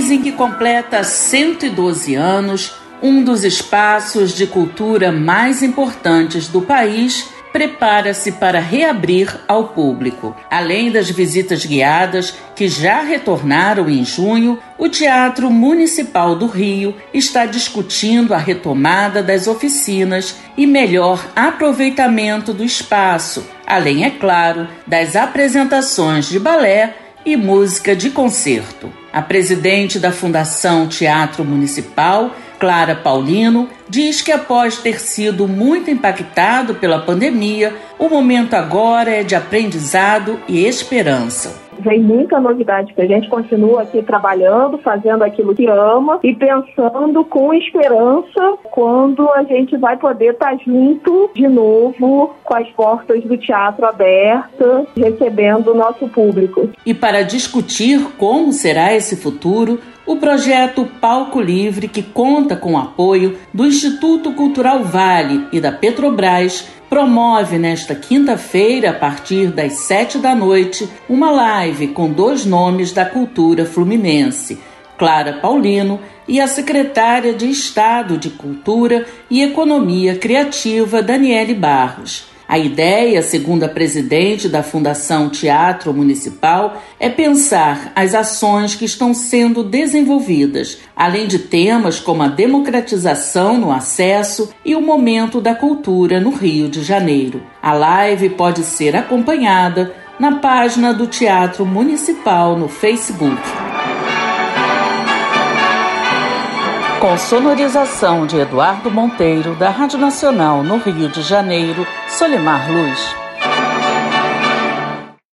mês em que completa 112 anos, um dos espaços de cultura mais importantes do país prepara-se para reabrir ao público. Além das visitas guiadas, que já retornaram em junho, o Teatro Municipal do Rio está discutindo a retomada das oficinas e melhor aproveitamento do espaço, além, é claro, das apresentações de balé e música de concerto. A presidente da Fundação Teatro Municipal, Clara Paulino, diz que após ter sido muito impactado pela pandemia, o momento agora é de aprendizado e esperança. Vem muita novidade que a gente continua aqui trabalhando, fazendo aquilo que ama e pensando com esperança quando a gente vai poder estar junto de novo com as portas do teatro abertas, recebendo o nosso público. E para discutir como será esse futuro, o projeto Palco Livre, que conta com o apoio do Instituto Cultural Vale e da Petrobras, promove nesta quinta-feira, a partir das 19h, uma live com 2 nomes da cultura fluminense, Clara Paulino e a secretária de Estado de Cultura e Economia Criativa, Daniele Barros. A ideia, segundo a presidente da Fundação Teatro Municipal, é pensar as ações que estão sendo desenvolvidas, além de temas como a democratização no acesso e o momento da cultura no Rio de Janeiro. A live pode ser acompanhada na página do Teatro Municipal no Facebook. Com sonorização de Eduardo Monteiro, da Rádio Nacional no Rio de Janeiro, Solimar Luz.